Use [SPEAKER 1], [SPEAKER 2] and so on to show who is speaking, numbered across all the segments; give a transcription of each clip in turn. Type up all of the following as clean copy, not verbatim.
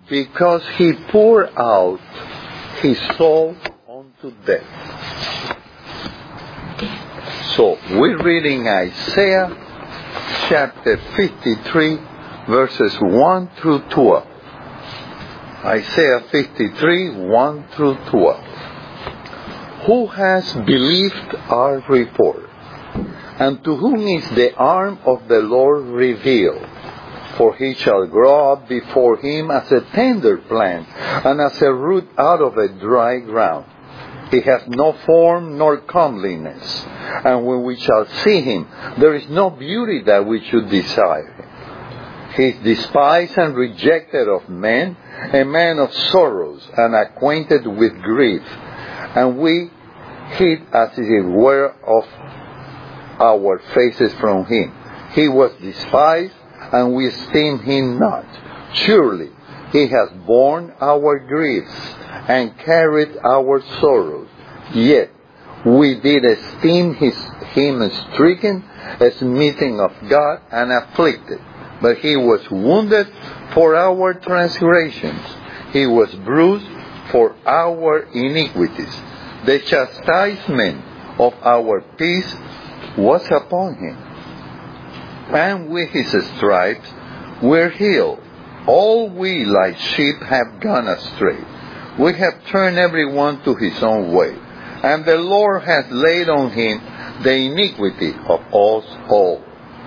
[SPEAKER 1] because he poured out his soul unto death. So we're reading Isaiah chapter 53, verses 1 through 12. Isaiah 53, 1 through 12. Who has believed our report? And to whom is the arm of the Lord revealed? For he shall grow up before him as a tender plant, and as a root out of a dry ground. He hath no form nor comeliness, and when we shall see him, there is no beauty that we should desire him. He is despised and rejected of men, a man of sorrows, and acquainted with grief. And we hid as it were of our faces from him. He was despised, and we esteemed him not. Surely he has borne our griefs, and carried our sorrows. Yet we did esteem him stricken, smitten of God, and afflicted. But he was wounded for our transgressions. He was bruised for our iniquities. The chastisement of our peace was upon him. And with his stripes we're healed. All we like sheep have gone astray. We have turned everyone to his own way. And the Lord hath laid on him the iniquity of us all.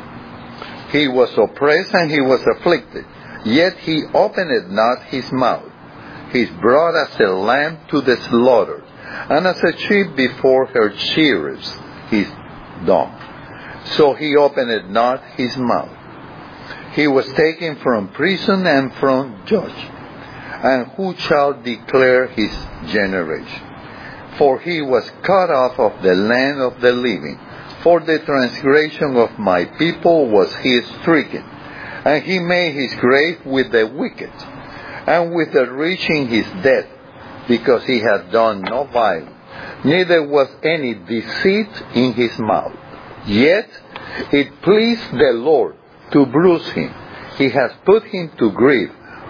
[SPEAKER 1] He was oppressed and he was afflicted, yet he opened not his mouth. He is brought as a lamb to the slaughter, and as a sheep before her shearers he is dumb. So he opened not his mouth. He was taken from prison and from judge. And who shall declare his generation? For he was cut off of the land of the living. For the transgression of my people was he stricken. And he made his grave with the wicked, and with the rich in his death, because he had done no violence, neither was any deceit in his mouth. Yet it pleased the Lord to bruise him. He has put him to grief.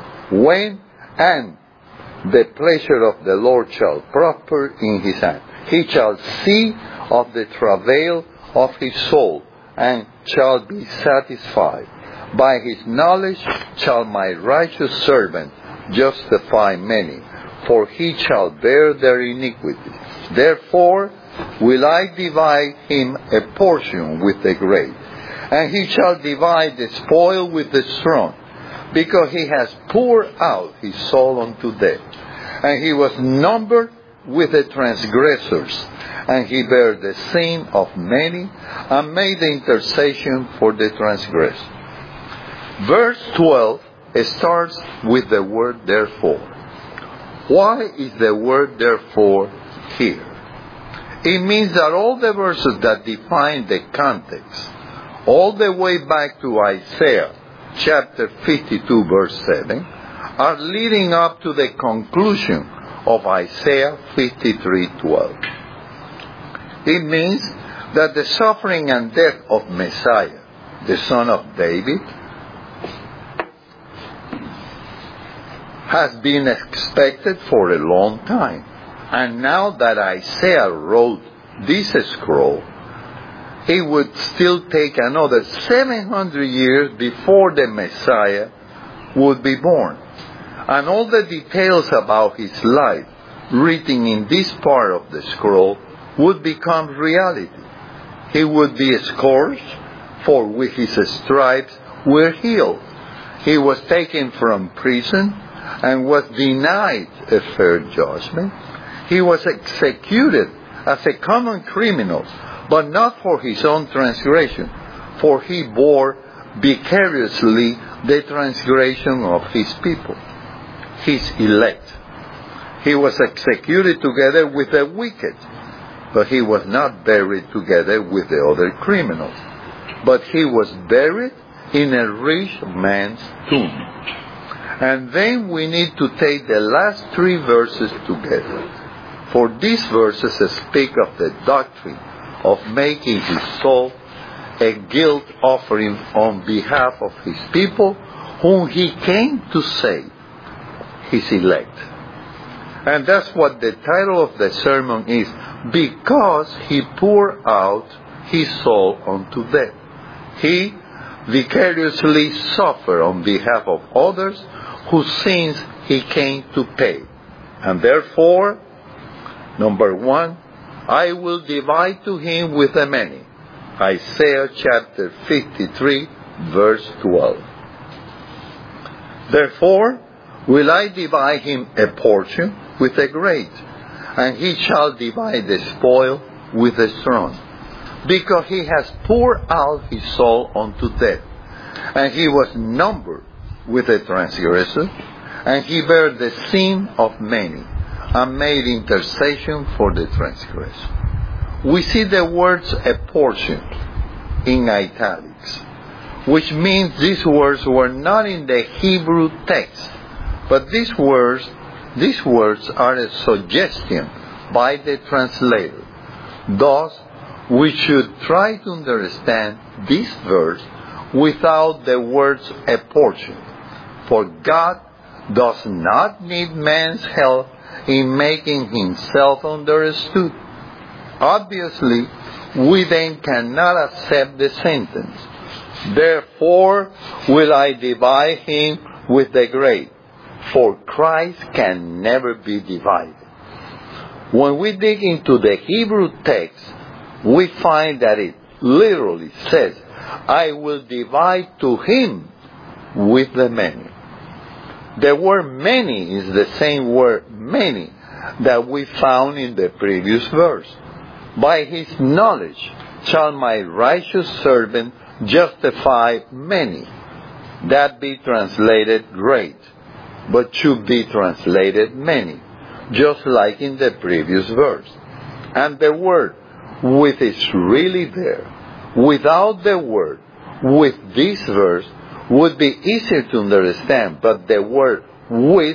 [SPEAKER 1] And the pleasure of the Lord shall prosper in his hand. He shall see of the travail of his soul, and shall be satisfied. By his knowledge shall my righteous servant justify many, for he shall bear their iniquities. Therefore will I divide him a portion with the great, and he shall divide the spoil with the strong, because he has poured out his soul unto death. And he was numbered with the transgressors, and he bare the sin of many, and made the intercession for the transgressors. Verse 12 starts with the word therefore. Why is the word therefore here? It means that all the verses that define the context, all the way back to Isaiah chapter 52 verse 7, are leading up to the conclusion of Isaiah 53:12. It means that the suffering and death of Messiah, the son of David, has been expected for a long time. And now that Isaiah wrote this scroll, it would still take another 700 years before the Messiah would be born. And all the details about his life written in this part of the scroll would become reality. He would be scourged, for with his stripes we're healed. He was taken from prison and was denied a fair judgment. He was executed as a common criminal, but not for his own transgression, for he bore vicariously the transgression of his people, his elect. He was executed together with the wicked, but he was not buried together with the other criminals, but he was buried in a rich man's tomb. And then we need to take the last three verses together, for these verses speak of the doctrine of making his soul a guilt offering on behalf of his people, whom he came to save. His elect. And that's what the title of the sermon is, because He poured out His soul unto death. He vicariously suffered on behalf of others whose sins He came to pay. And therefore, number 1, I will divide to Him with the many. Isaiah chapter 53, verse 12. Therefore, will I divide him a portion with the great, and he shall divide the spoil with the strong, because he has poured out his soul unto death, and he was numbered with the transgressors, and he bare the sin of many, and made intercession for the transgressor. We see the words a portion in italics, which means these words were not in the Hebrew text, but these words are a suggestion by the translator. Thus, we should try to understand this verse without the words a portion, for God does not need man's help in making himself understood. Obviously, we then cannot accept the sentence, therefore will I divide him with the great, for Christ can never be divided. When we dig into the Hebrew text, we find that it literally says, I will divide to him with the many. The word many is the same word many that we found in the previous verse. By his knowledge shall my righteous servant justify many. That be translated great, but should be translated many, just like in the previous verse. And the word with is really there. Without the word with this verse would be easier to understand, but the word with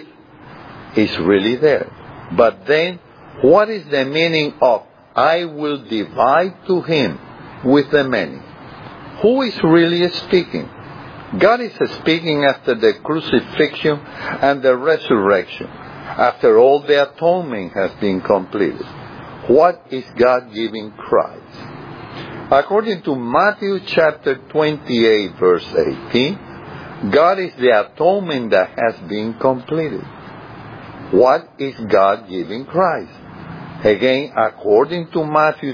[SPEAKER 1] is really there. But then, what is the meaning of I will divide to him with the many? Who is really speaking? God is speaking after the crucifixion and the resurrection, after all the atonement has been completed. What is God giving Christ? According to Matthew chapter 28, verse 18, God is the atonement that has been completed. What is God giving Christ? Again, according to Matthew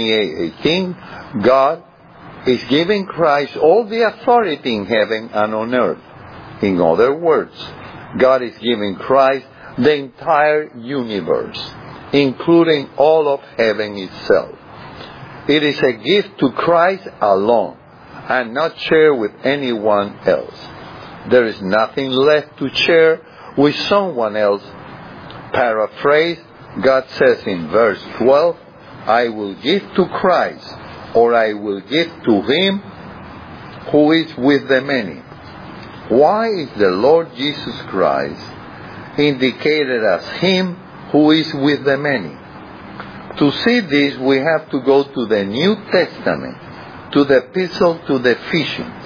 [SPEAKER 1] 28:18, God is giving Christ all the authority in heaven and on earth. In other words, God is giving Christ the entire universe, including all of heaven itself. It is a gift to Christ alone, and not shared with anyone else. There is nothing left to share with someone else. Paraphrase, God says in verse 12, I will give to Christ, or I will give to him who is with the many. Why is the Lord Jesus Christ indicated as him who is with the many? To see this, we have to go to the New Testament, to the epistle to the Ephesians.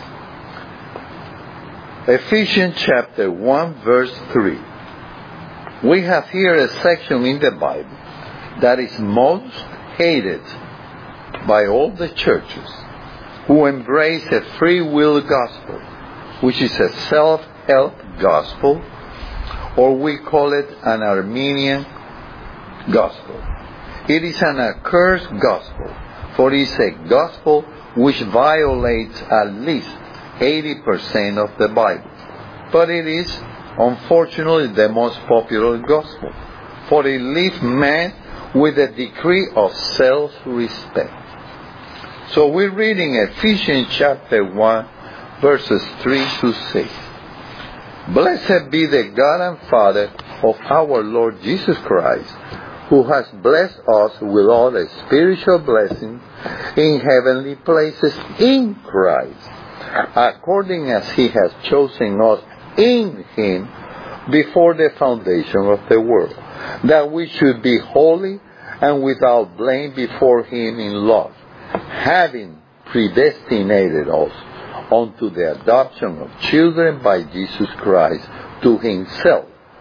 [SPEAKER 1] Ephesians chapter 1, verse 3. We have here a section in the Bible that is most hated by all the churches who embrace a free will gospel, which is a self-help gospel, or we call it an Arminian gospel. It is an accursed gospel, for it is a gospel which violates at least 80% of the Bible. But it is, unfortunately, the most popular gospel, for it leaves man with a degree of self-respect. So we're reading Ephesians chapter 1, verses 3 to 6. Blessed be the God and Father of our Lord Jesus Christ, who has blessed us with all the spiritual blessings in heavenly places in Christ, according as he has chosen us in him before the foundation of the world, that we should be holy and without blame before him in love, having predestinated us unto the adoption of children by Jesus Christ to himself,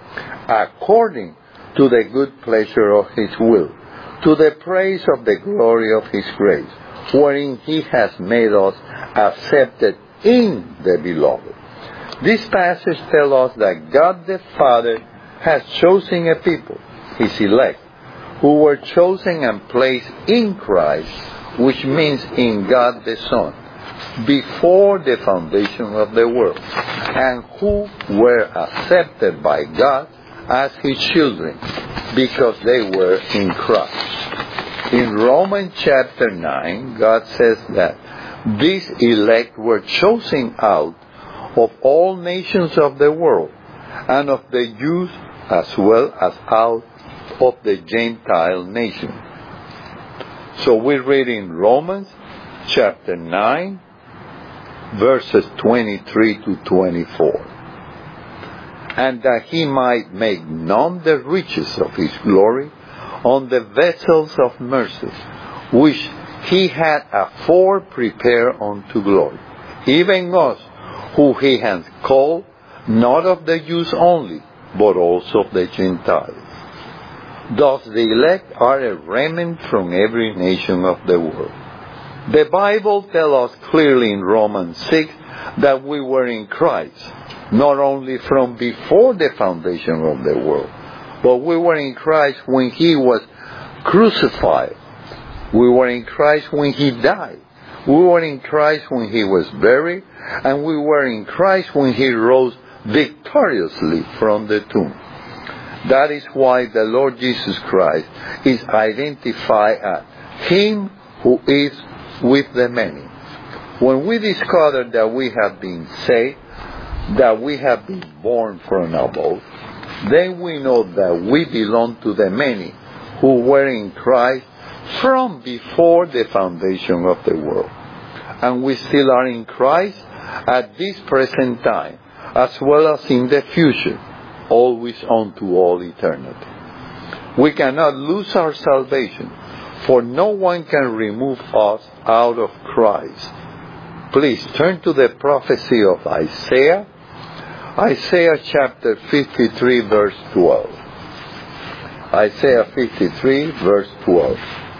[SPEAKER 1] according to the good pleasure of His will, to the praise of the glory of His grace, wherein He has made us accepted in the Beloved. This passage tells us that God the Father has chosen a people, His elect, who were chosen and placed in Christ, which means in God the Son, before the foundation of the world, and who were accepted by God as His children because they were in Christ. In Romans chapter 9, God says that these elect were chosen out of all nations of the world, and of the Jews as well as out of the Gentile nation. So we read in Romans chapter 9, verses 23 to 24. And that He might make known the riches of His glory on the vessels of mercy, which He had afore prepared unto glory, even us, who He has called, not of the Jews only, but also of the Gentiles. Thus the elect are a remnant from every nation of the world. The Bible tells us clearly in Romans 6 that we were in Christ, not only from before the foundation of the world, but we were in Christ when He was crucified. We were in Christ when He died. We were in Christ when He was buried, and we were in Christ when He rose victoriously from the tomb. That is why the Lord Jesus Christ is identified as Him who is with the many. When we discover that we have been saved, that we have been born from above, then we know that we belong to the many who were in Christ from before the foundation of the world. And we still are in Christ at this present time, as well as in the future, always unto all eternity. We cannot lose our salvation, for no one can remove us out of Christ. Please turn to the prophecy of Isaiah, Isaiah chapter 53, verse 12. Isaiah 53, verse 12.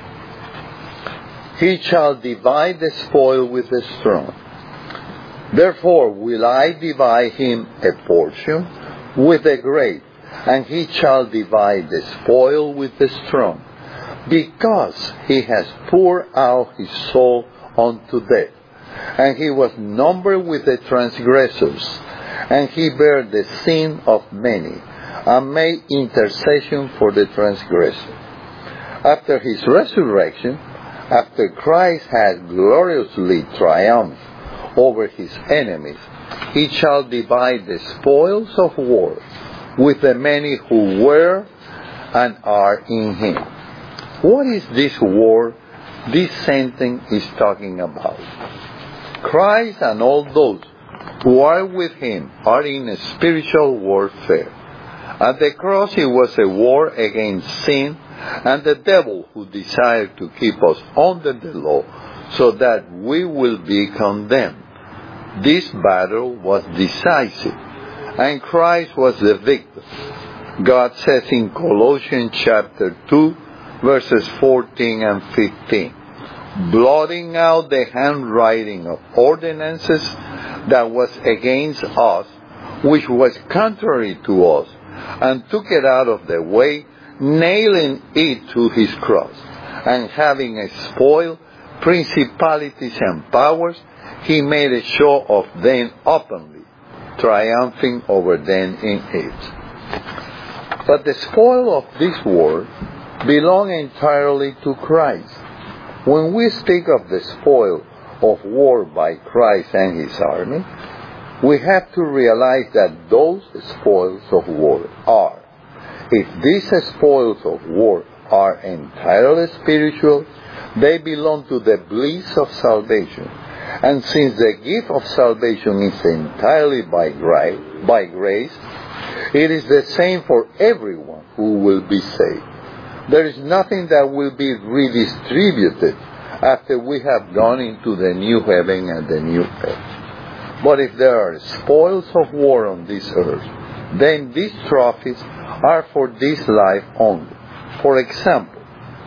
[SPEAKER 1] He shall divide the spoil with the strong. Therefore will I divide him a portion with the great, and he shall divide the spoil with the strong, because he has poured out his soul unto death, and he was numbered with the transgressors, and he bare the sin of many, and made intercession for the transgressor. After his resurrection, after Christ had gloriously triumphed over his enemies, he shall divide the spoils of war with the many who were and are in him. What is this war this sentence is talking about? Christ and all those who are with him are in a spiritual warfare. At the cross it was a war against sin and the devil, who desired to keep us under the law so that we will be condemned. This battle was decisive, and Christ was the victor. God says in Colossians chapter 2, verses 14 and 15, blotting out the handwriting of ordinances that was against us, which was contrary to us, and took it out of the way, nailing it to his cross, and having spoiled principalities and powers, he made a show of them openly, triumphing over them in it. But the spoil of this world belong entirely to Christ. When we speak of the spoil of war by Christ and his army, we have to realize that those spoils of war are, if these spoils of war are entirely spiritual, they belong to the bliss of salvation. And since the gift of salvation is entirely by grace, it is the same for everyone who will be saved. There is nothing that will be redistributed after we have gone into the new heaven and the new earth. But if there are spoils of war on this earth, then these trophies are for this life only. For example,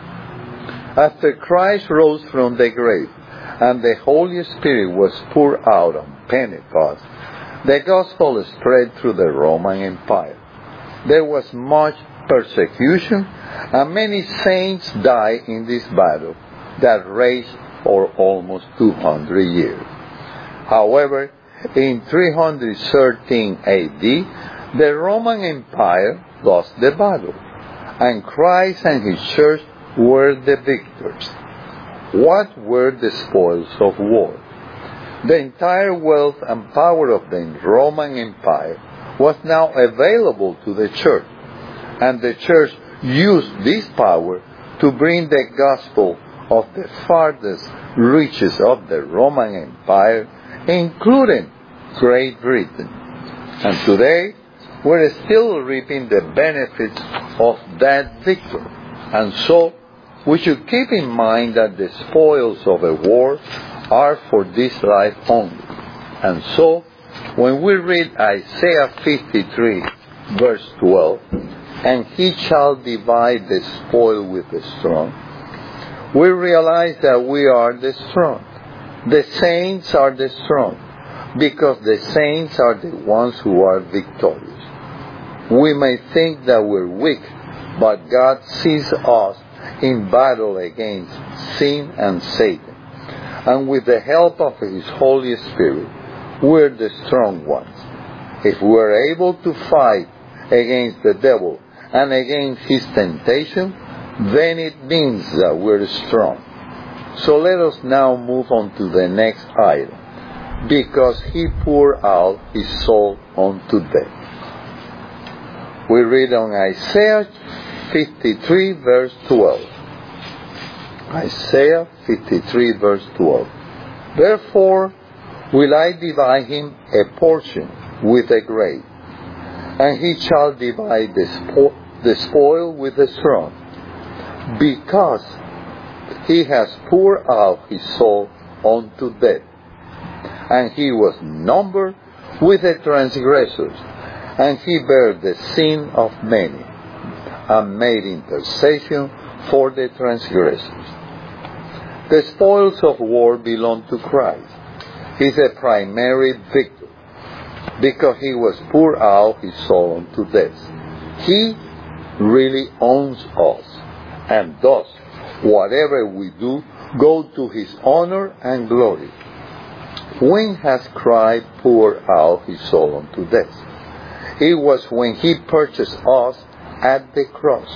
[SPEAKER 1] after Christ rose from the grave and the Holy Spirit was poured out on Pentecost, the gospel spread through the Roman Empire. There was much persecution, and many saints died in this battle that raged for almost 200 years. However, in 313 AD, the Roman Empire lost the battle, and Christ and his church were the victors. What were the spoils of war? The entire wealth and power of the Roman Empire was now available to the church, and the church used this power to bring the gospel of the farthest reaches of the Roman Empire, including Great Britain. And today, we're still reaping the benefits of that victory. And so, we should keep in mind that the spoils of a war are for this life only. And so, when we read Isaiah 53, verse 12, and he shall divide the spoil with the strong, we realize that we are the strong. The saints are the strong, because the saints are the ones who are victorious. We may think that we're weak, but God sees us in battle against sin and Satan. And with the help of His Holy Spirit, we're the strong ones. If we're able to fight against the devil and against his temptation, then it means that we're strong. So let us now move on to the next item. Because he poured out his soul unto death. We read on Isaiah 53 verse 12. Isaiah 53 verse 12. Therefore will I divide him a portion with a great, and he shall divide the spoil with the strong, because he has poured out his soul unto death, and he was numbered with the transgressors, and he bare the sin of many, and made intercession for the transgressors. The spoils of war belong to Christ. He is a primary victor, because he was poured out his soul unto death. He really owns us, and thus, whatever we do, go to his honor and glory. When has Christ poured out his soul unto death? It was when he purchased us at the cross.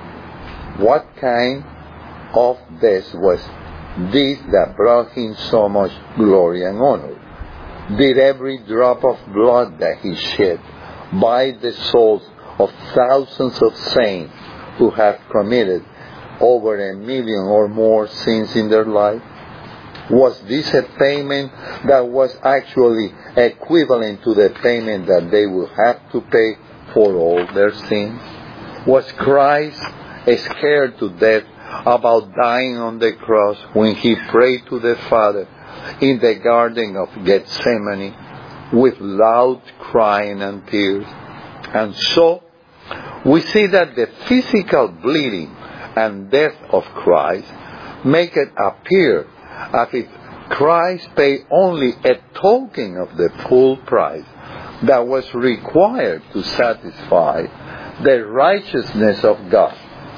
[SPEAKER 1] What kind of death was this that brought him so much glory and honor? Did every drop of blood that he shed buy the souls of thousands of saints who have committed over 1 million or more sins in their life? Was this a payment that was actually equivalent to the payment that they would have to pay for all their sins? Was Christ scared to death about dying on the cross when he prayed to the Father in the Garden of Gethsemane with loud crying and tears? And so, we see that the physical bleeding and death of Christ make it appear as if Christ paid only a token of the full price that was required to satisfy the righteousness of God.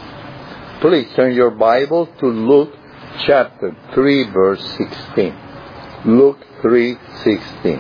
[SPEAKER 1] Please turn your Bible to Luke chapter 3 verse 16. Luke 3:16.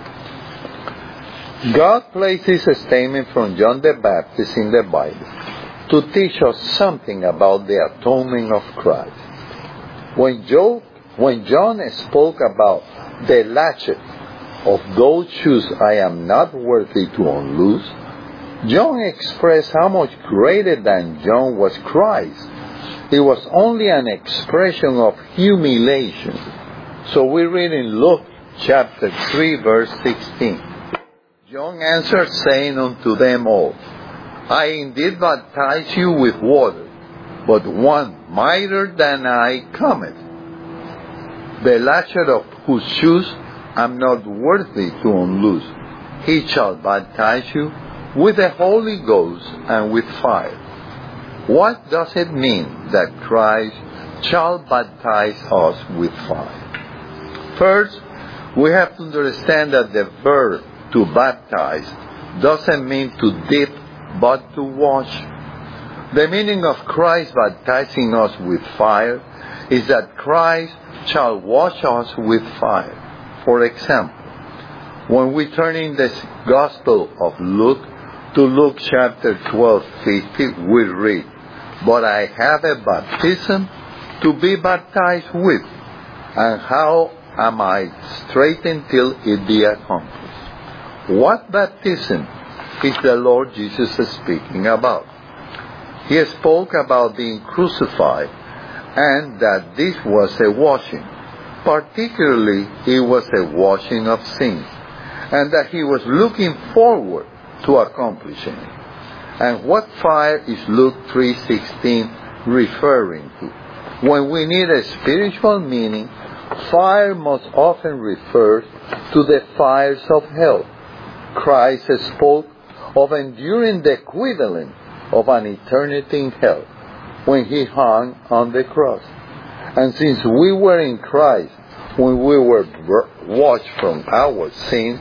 [SPEAKER 1] God places a statement from John the Baptist in the Bible to teach us something about the atonement of Christ. When John spoke about the latchet of those shoes I am not worthy to unloose, John expressed how much greater than John was Christ. It was only an expression of humiliation. So we read in Luke chapter 3 verse 16. John answered, saying unto them all, I indeed baptize you with water, but one mightier than I cometh, the latchet of whose shoes I am not worthy to unloose. He shall baptize you with the Holy Ghost and with fire. What does it mean that Christ shall baptize us with fire? First, we have to understand that the verb to baptize doesn't mean to dip, but to wash. The meaning of Christ baptizing us with fire is that Christ shall wash us with fire. For example, when we turn in the Gospel of Luke to Luke chapter 12:50, we read, "But I have a baptism to be baptized with, and how am I straitened till it be accomplished?" What baptism is the Lord Jesus speaking about? He spoke about being crucified, and that this was a washing. Particularly, it was a washing of sins, and that he was looking forward to accomplishing it. And what fire is Luke 3:16 referring to? When we need a spiritual meaning, fire most often refers to the fires of hell. Christ spoke of enduring the equivalent of an eternity in hell when he hung on the cross. And since we were in Christ when we were washed from our sins,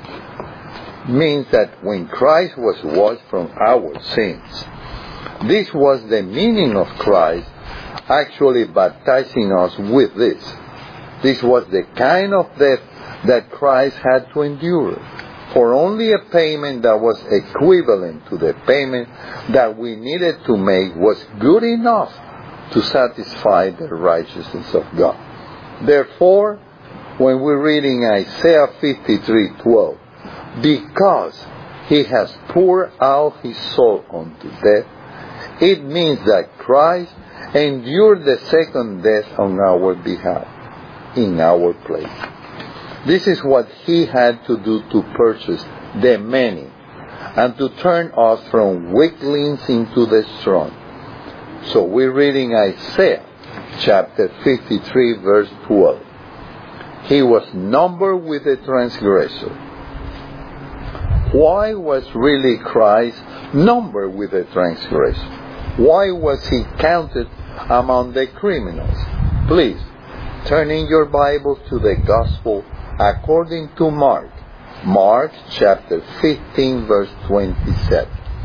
[SPEAKER 1] means that when Christ was washed from our sins, this was the meaning of Christ actually baptizing us with this. This was the kind of death that Christ had to endure. For only a payment that was equivalent to the payment that we needed to make was good enough to satisfy the righteousness of God. Therefore, when we're reading Isaiah 53:12, because he has poured out his soul unto death, it means that Christ endured the second death on our behalf, in our place. This is what he had to do to purchase the many and to turn us from weaklings into the strong. So we're reading Isaiah chapter 53 verse 12. He was numbered with the transgressor. Why was really Christ numbered with the transgressor? Why was he counted among the criminals? Please, turn in your Bible to the Gospel according to Mark. Mark chapter 15 verse 27.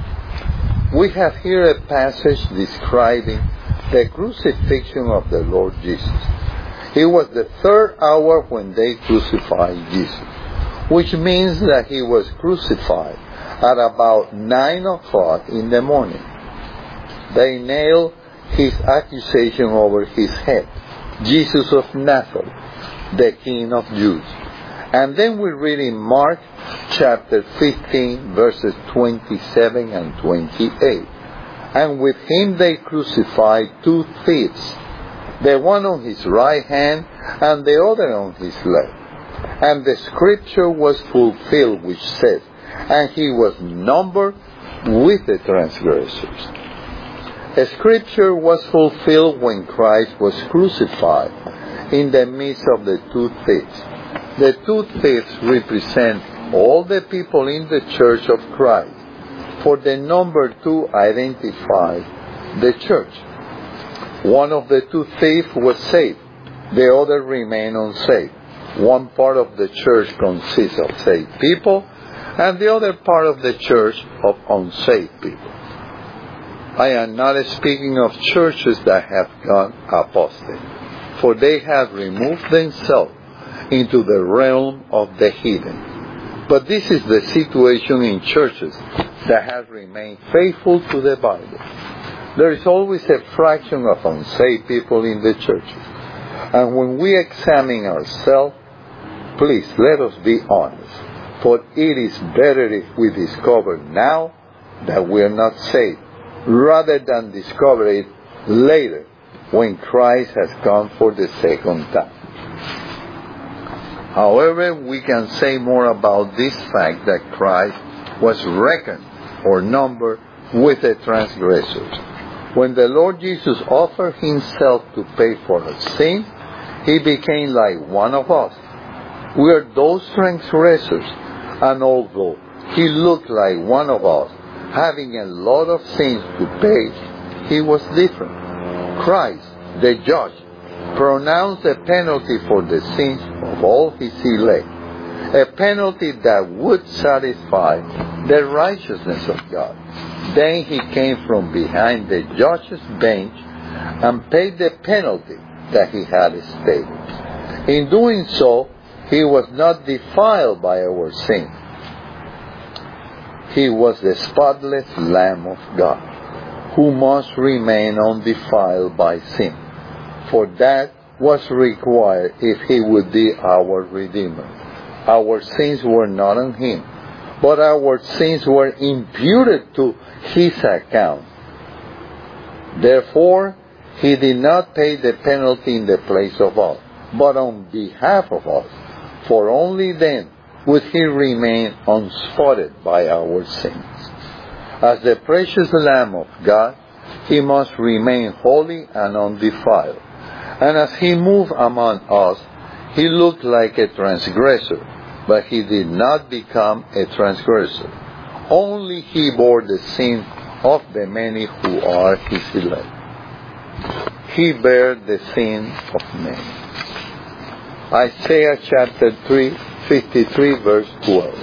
[SPEAKER 1] We have here a passage describing the crucifixion of the Lord Jesus. It was the third hour when they crucified Jesus, which means that he was crucified at about 9 o'clock in the morning. They nailed his accusation over his head, Jesus of Nazareth, the King of Jews. And then we read in Mark chapter 15 verses 27 and 28. And with him they crucified two thieves, the one on his right hand and the other on his left. And the scripture was fulfilled which says, and he was numbered with the transgressors. The scripture was fulfilled when Christ was crucified in the midst of the two thieves. The two thieves represent all the people in the church of Christ, for the number two identifies the church. One of the two thieves was saved, the other remained unsaved. One part of the church consists of saved people, and the other part of the church of unsaved people. I am not speaking of churches that have gone apostate, for they have removed themselves into the realm of the heathen. But this is the situation in churches that have remained faithful to the Bible. There is always a fraction of unsaved people in the churches. And when we examine ourselves, please let us be honest. For it is better if we discover now that we are not saved, rather than discover it later when Christ has come for the second time. However, we can say more about this fact that Christ was reckoned or numbered with the transgressors. When the Lord Jesus offered himself to pay for our sin, he became like one of us. We are those transgressors, and although he looked like one of us, having a lot of sins to pay, he was different. Christ, the judge, pronounced a penalty for the sins of all his elect, a penalty that would satisfy the righteousness of God. Then he came from behind the judge's bench and paid the penalty that he had stated. In doing so, he was not defiled by our sin. He was the spotless Lamb of God, who must remain undefiled by sin, for that was required if he would be our Redeemer. Our sins were not on him, but our sins were imputed to his account. Therefore, he did not pay the penalty in the place of us, but on behalf of us, for only then would he remain unspotted by our sins. As the precious Lamb of God, he must remain holy and undefiled. And as he moved among us, he looked like a transgressor, but he did not become a transgressor. Only he bore the sin of the many who are his elect. He bare the sin of many. Isaiah chapter 53 verse 12.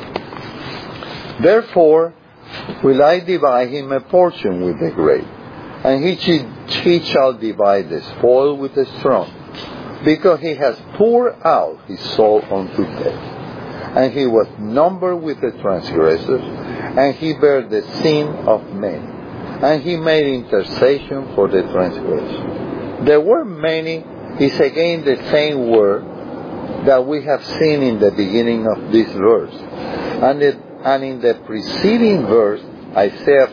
[SPEAKER 1] Therefore will I divide him a portion with the great, and he shall divide the spoil with the strong, because he has poured out his soul unto death. And he was numbered with the transgressors, and he bare the sin of many, and he made intercession for the transgressors. The word many is again the same word that we have seen in the beginning of this verse, and in the preceding verse, Isaiah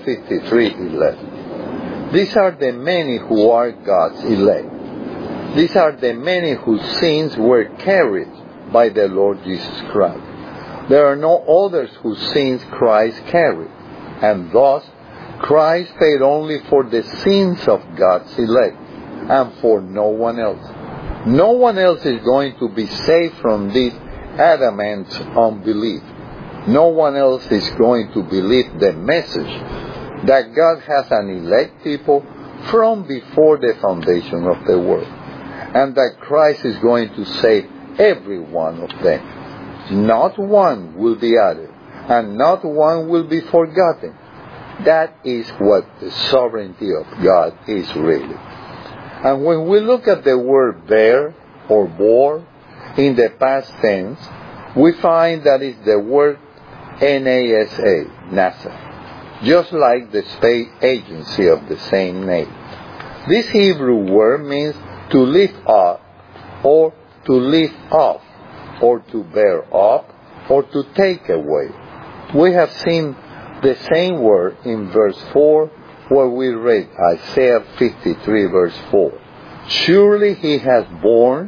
[SPEAKER 1] 53:11. These are the many who are God's elect. These are the many whose sins were carried by the Lord Jesus Christ. There are no others whose sins Christ carried, and thus Christ paid only for the sins of God's elect, and for no one else. No one else is going to be saved from this adamant unbelief. No one else is going to believe the message that God has an elect people from before the foundation of the world, and that Christ is going to save every one of them. Not one will be added, and not one will be forgotten. That is what the sovereignty of God is really. And when we look at the word bear or bore in the past tense, we find that it's the word NASA, NASA, just like the space agency of the same name. This Hebrew word means to lift up, or to lift off, or to bear up, or to take away. We have seen the same word in verse 4, where we read Isaiah 53 verse 4. Surely he has borne,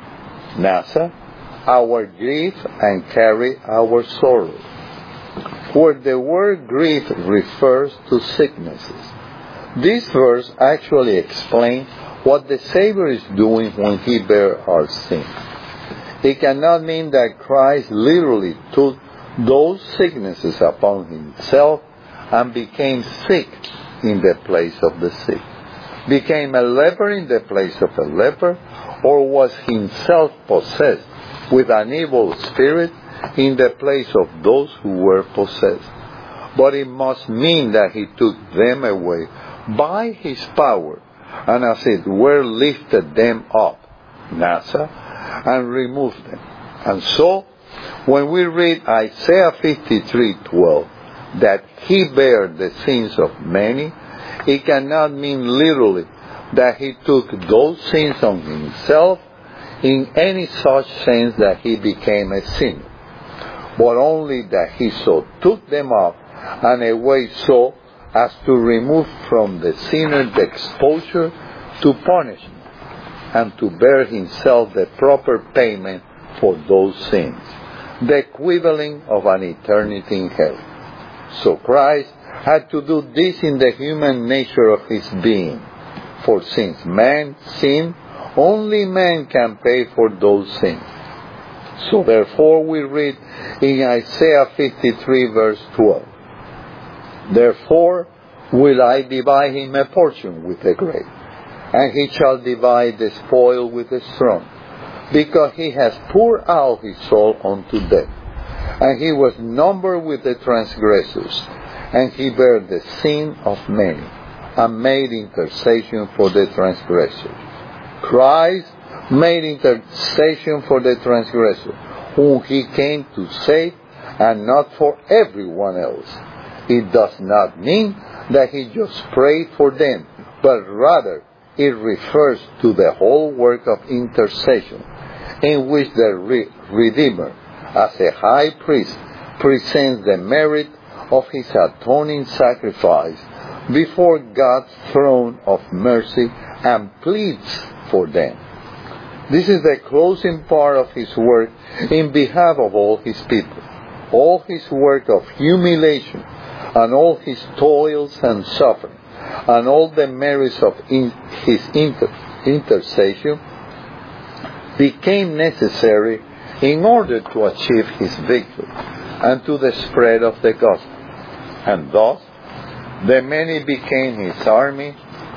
[SPEAKER 1] NASA, our grief and carried our sorrow. Where the word grief refers to sicknesses. This verse actually explains what the Savior is doing when he bears our sin. It cannot mean that Christ literally took those sicknesses upon himself and became sick in the place of the sick, became a leper in the place of a leper, or was himself possessed with an evil spirit in the place of those who were possessed. But it must mean that he took them away by his power, and as it were lifted them up, NASA, and removed them. And so, when we read Isaiah 53:12, that he bare the sins of many, it cannot mean literally that he took those sins on himself in any such sense that he became a sinner, but only that he so took them up and away so as to remove from the sinner the exposure to punishment, and to bear himself the proper payment for those sins, the equivalent of an eternity in hell. So Christ had to do this in the human nature of his being. For since man sinned, only man can pay for those sins. So therefore we read in Isaiah 53 verse 12, Therefore will I divide him a portion with the great, and he shall divide the spoil with the strong, because he has poured out his soul unto death. And he was numbered with the transgressors, and he bare the sin of many, and made intercession for the transgressors. Christ made intercession for the transgressors, whom he came to save, and not for everyone else. It does not mean that he just prayed for them, but rather it refers to the whole work of intercession, in which the Redeemer, as a high priest, presents the merit of his atoning sacrifice before God's throne of mercy and pleads for them. This is the closing part of his work in behalf of all his people. All his work of humiliation, and all his toils and suffering, and all the merits of his intercession became necessary in order to achieve his victory and to the spread of the gospel. And thus, the many became his army,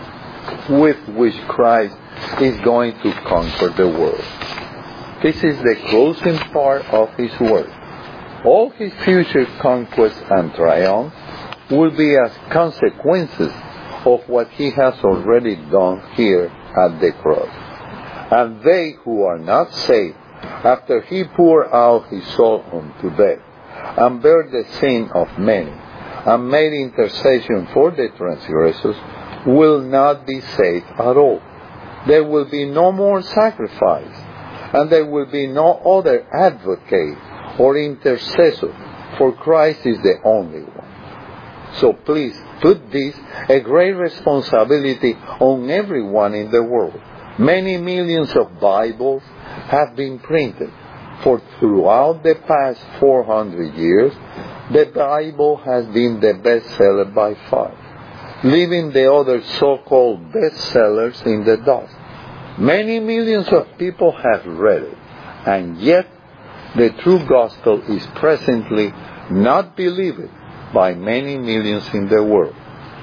[SPEAKER 1] with which Christ is going to conquer the world. This is the closing part of his work. All his future conquests and triumphs will be as consequences of what he has already done here at the cross. And they who are not saved, after he poured out his soul unto death, and bare the sin of many, and made intercession for the transgressors, will not be saved at all. There will be no more sacrifice, and there will be no other advocate or intercessor, for Christ is the only one. So please put this, a great responsibility, on everyone in the world. Many millions of Bibles have been printed, for throughout the past 400 years, the Bible has been the bestseller by far, leaving the other so-called bestsellers in the dust. Many millions of people have read it, and yet the true gospel is presently not believed by many millions in the world.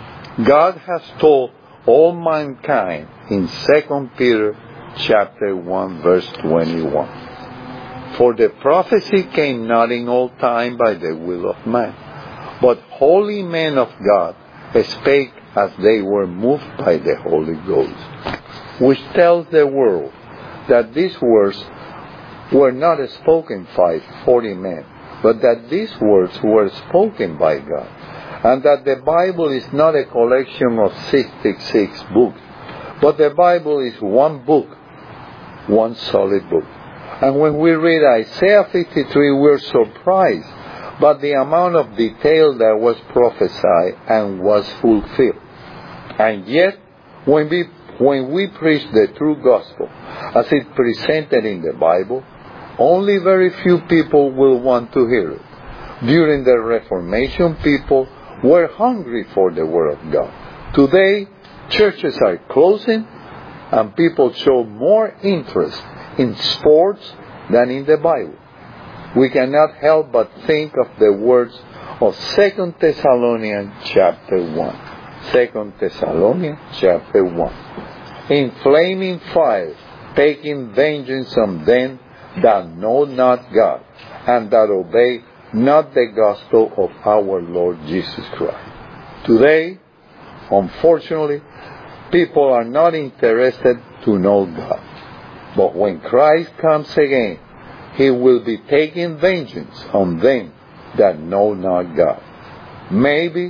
[SPEAKER 1] God has told all mankind in 2 Peter chapter 1 verse 21. For the prophecy came not in old time by the will of man, but holy men of God spake as they were moved by the Holy Ghost, which tells the world that these words were not spoken by 40 men, but that these words were spoken by God, and that the Bible is not a collection of 66 books, but the Bible is one book, one solid book. And when we read Isaiah 53, we're surprised by the amount of detail that was prophesied and was fulfilled. And yet, when we preach the true gospel as it presented in the Bible, only very few people will want to hear it. During the Reformation, people were hungry for the Word of God. Today, churches are closing, and people show more interest in sports than in the Bible. We cannot help but think of the words of 2 Thessalonians chapter 1. 2 Thessalonians chapter 1. In flaming fire, taking vengeance on them that know not God, and that obey not the gospel of our Lord Jesus Christ. Today, unfortunately, people are not interested to know God. But when Christ comes again, he will be taking vengeance on them that know not God. Maybe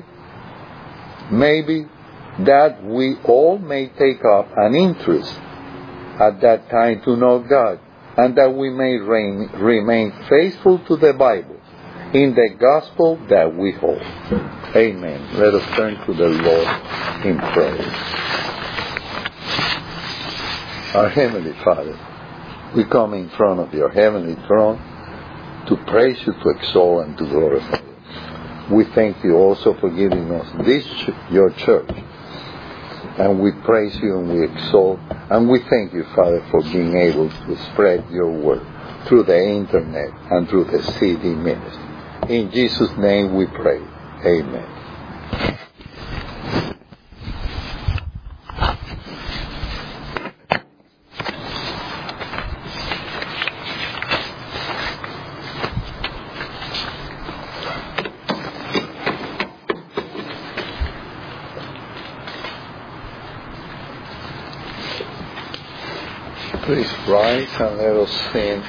[SPEAKER 1] that we all may take up an interest at that time to know God, and that we may remain faithful to the Bible in the gospel that we hold. Amen. Let us turn to the Lord in prayer. Our Heavenly Father, we come in front of your heavenly throne to praise you, to exalt, and to glorify you. We thank you also for giving us this, your church. And we praise you and we exalt. And we thank you, Father, for being able to spread your word through the internet and through the CD ministry. In Jesus' name we pray. Amen. Please rise and let us sing.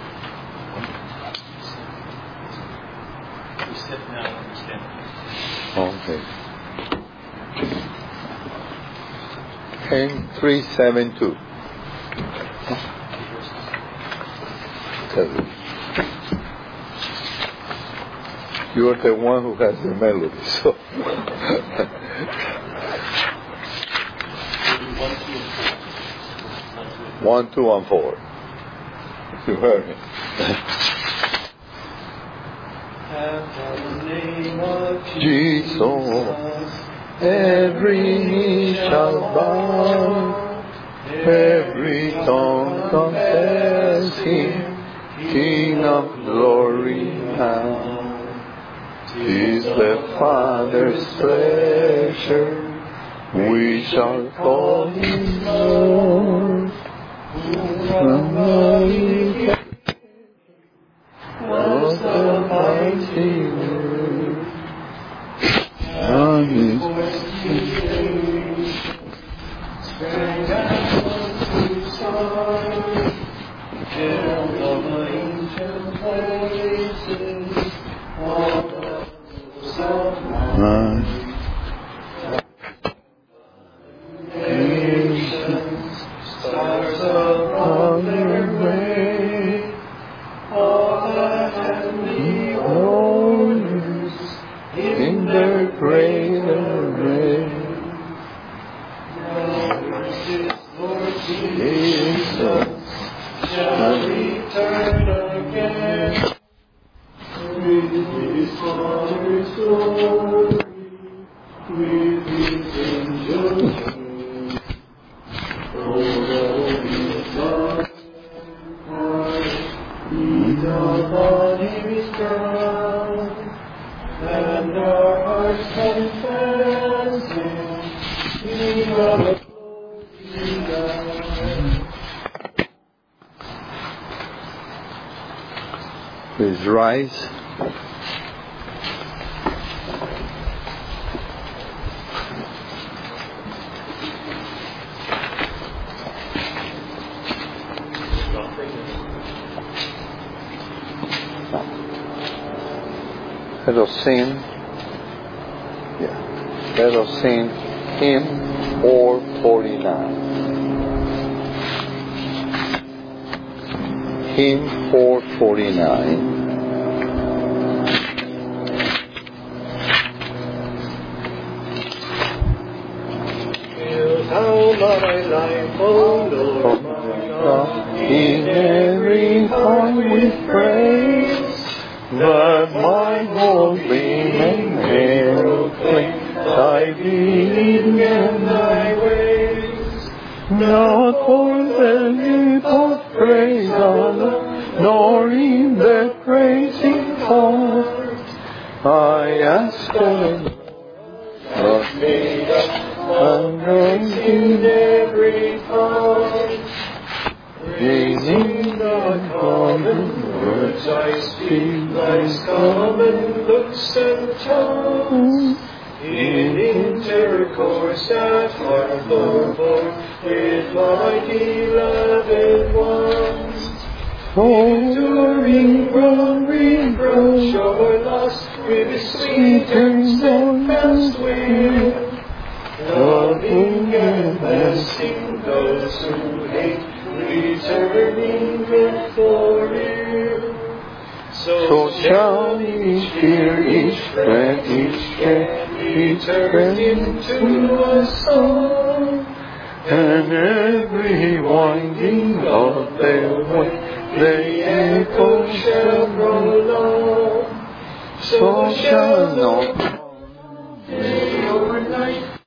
[SPEAKER 2] We step now and we stand.
[SPEAKER 1] Okay. Hymn 372. You're the one who has the melody, so. 1, 2, and 4. You heard me.
[SPEAKER 2] At the name of
[SPEAKER 1] Jesus, every knee shall bow, every tongue confess Him, King of glory now. 'Tis the Father's pleasure, we shall call Him Lord. Was the mighty word, and His
[SPEAKER 2] sprang down to Zion, herald of ancient voices, all the of
[SPEAKER 1] mind.
[SPEAKER 2] nations, stars upon their way, all the heavenly orders
[SPEAKER 1] In their great array,
[SPEAKER 2] Lord Jesus shall return again with His Father's glory, with His angels. He's upon His ground, and our hearts confess Him, King of glory God.
[SPEAKER 1] Please rise. Let us sing. Let us sing hymn 449. Hymn 449.
[SPEAKER 2] How my life, O Lord, my God,
[SPEAKER 1] In every heart with praise, that my whole being may proclaim Thy deeds and Thy ways. Not for the lip of praise alone, nor in the praising heart, I ask the Lord, made up anointing every part, raising the common words I speak, Thy common looks and tones, in intercourse at heart forth with my beloved ones. Enduring from reproach or loss, with sweet and steadfast will, loving and blessing those who hate, returning victorious. So shall each fear, each friend, each care be turned into a song, and every winding of their way the echo shall prolong. So shall not